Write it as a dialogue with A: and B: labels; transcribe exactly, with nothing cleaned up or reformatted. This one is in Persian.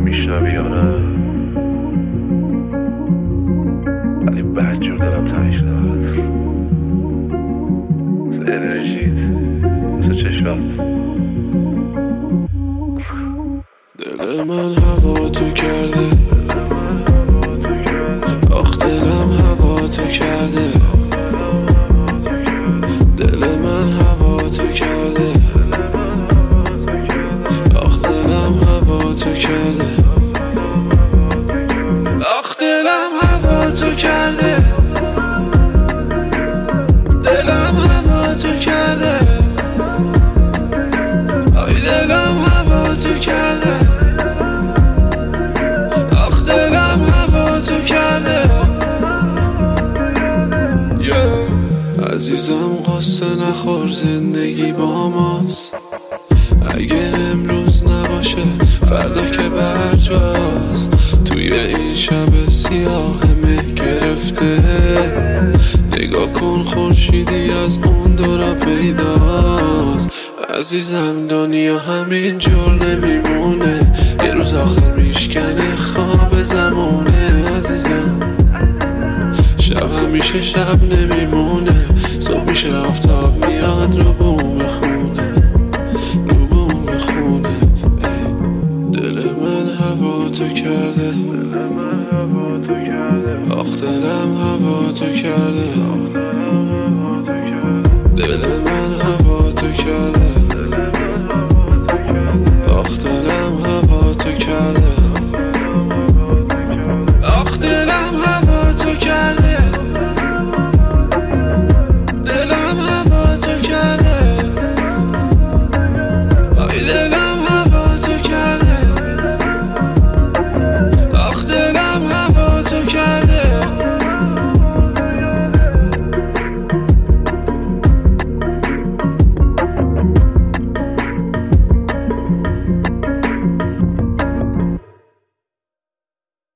A: میشنوی یا نه؟ ولی بدجور دارم تنش دارد مثل انرژیت، مثل چشمات.
B: دل من هوا تو کرده، آخ دلم هوا تو کرده، دل من هوا تو کرده، آخ دلم هوا تو کرده، آخ دلم هوا تو کرده، دلم هوا تو کرده، آی دلم هوا تو کرده، آخ دلم هوا تو کرده. yeah. عزیزم قصه نخور، زندگی با ماست، اگه امروز نباشه فردا که برجاست. توی این شب سیاه مه گرفته، نگاه کن خورشیدی از اون دورا پیداست. عزیزم دنیا همین جور نمیمونه، یه روز آخر میشکنه خواب زمونه. عزیزم شب همیشه شب نمیمونه، صبح میشه آفتاب میاد رو بونه.